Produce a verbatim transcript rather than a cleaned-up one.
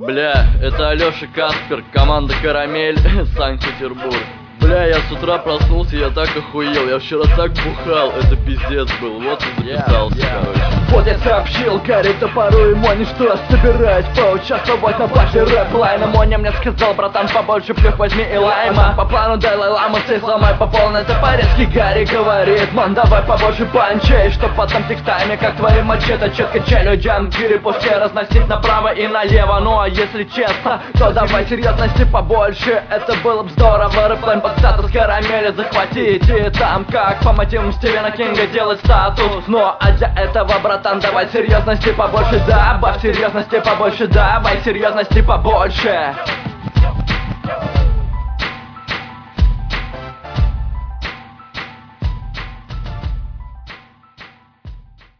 Бля, это Алёша Каспер, команда Карамель, Санкт-Петербург. Бля, я с утра проснулся, я так охуел, я вчера так бухал, это пиздец был, вот и записался, yeah, yeah. короче. Вот я сообщил Гарри Топору и Моне, что собираюсь поучаствовать на базе рэп-лайна. Моня мне сказал: братан, побольше плюх возьми и лайма. По плану Далай-Лама цей сломай по полной, это по-резки. Гарри говорит: ман, давай побольше панчей, чтоб потом текстами, как твои мачете, четко челюдям гири после разносить направо и налево. Ну а если честно, то давай серьезности побольше, это было бы здорово. Рэп-лайн под статус Карамели захватить, и там как по мотивам Стивена Кинга делать статус. Ну а для этого, братан, давай серьезности побольше, добавь серьезности побольше, давай серьезности побольше.